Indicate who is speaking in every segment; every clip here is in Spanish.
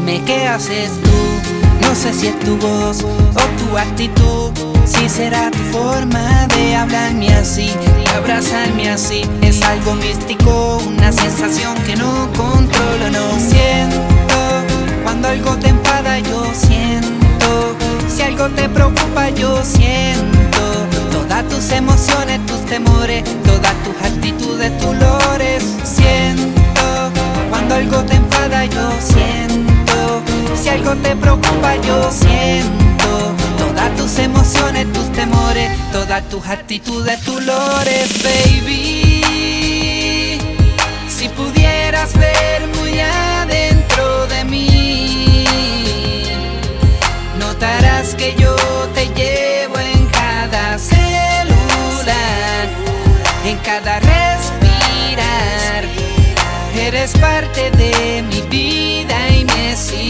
Speaker 1: Dime qué haces tú, no sé si es tu voz o tu actitud, si será tu forma de hablarme así, de abrazarme así. Es algo místico, una sensación que no controlo, no siento. Cuando algo te enfada yo siento, si algo te preocupa yo siento. Todas tus emociones, tus temores, todas tus actitudes, tus lores. Siento, cuando algo te enfada yo siento, si algo te preocupa yo siento. Todas tus emociones, tus temores, todas tus actitudes, tus lores, baby. Si pudieras ver muy adentro de mí, notarás que yo te llevo en cada célula, en cada respirar. Eres parte de mi vida y mi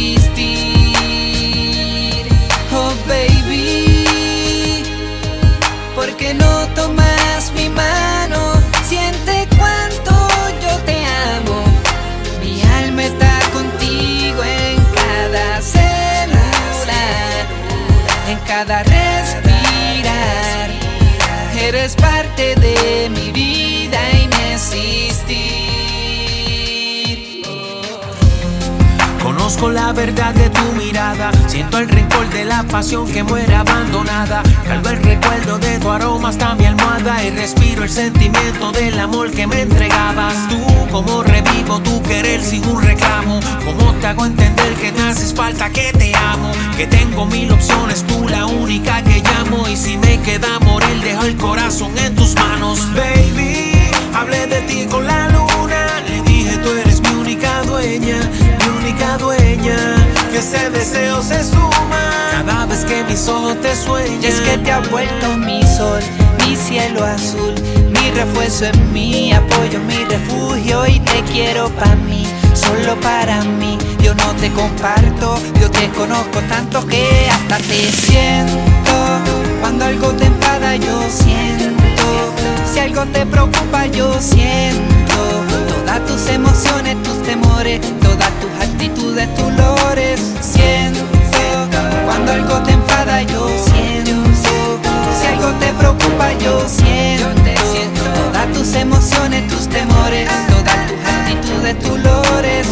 Speaker 1: existir. Oh baby, ¿por qué no tomas mi mano? Siente cuánto yo te amo. Mi alma está contigo en cada célula, en cada respirar. Eres parte de mi vida y mi existir.
Speaker 2: Conozco la verdad de tu mirada, siento el rencor de la pasión que muere abandonada. Cargo el recuerdo de tu aroma hasta mi almohada y respiro el sentimiento del amor que me entregabas. Tú, como revivo tu querer sin un reclamo, como te hago entender que me haces falta, que te amo, que tengo mil opciones, tú la única que llamo. Y si me queda morir, dejo el corazón en tus manos. Baby, hablé de ti con la luna, le dije tú eres mi única dueña, que ese deseo se suma cada vez que mis ojos te sueñan.
Speaker 1: Y es que te has vuelto mi sol, mi cielo azul, mi refuerzo en mi apoyo, mi refugio. Y te quiero pa' mí, solo para mí. Yo no te comparto, yo te conozco tanto que hasta te siento. Cuando algo te enfada yo siento, si algo te preocupa yo siento. Todas tus emociones, tus temores, todas tus actitudes, tus lores. Siento, cuando algo te enfada yo siento, si algo te preocupa yo siento. Todas tus emociones, tus temores, todas tus actitudes, tus lores,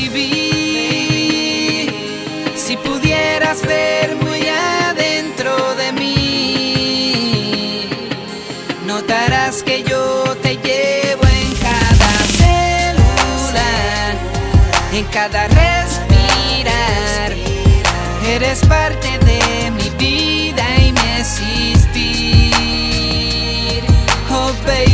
Speaker 1: baby. Si pudieras ver muy adentro de mí, notarás que yo te llevo en cada célula, en cada respirar. Eres parte de mi vida y mi existir. Oh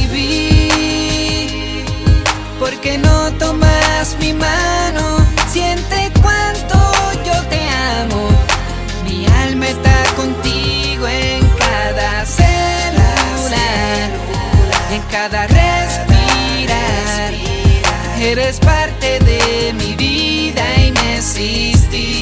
Speaker 1: baby, ¿por qué no tomas mi mano? Siente cuánto yo te amo. Mi alma está contigo en cada célula, en cada respirar. Eres parte de mi vida y mi existir.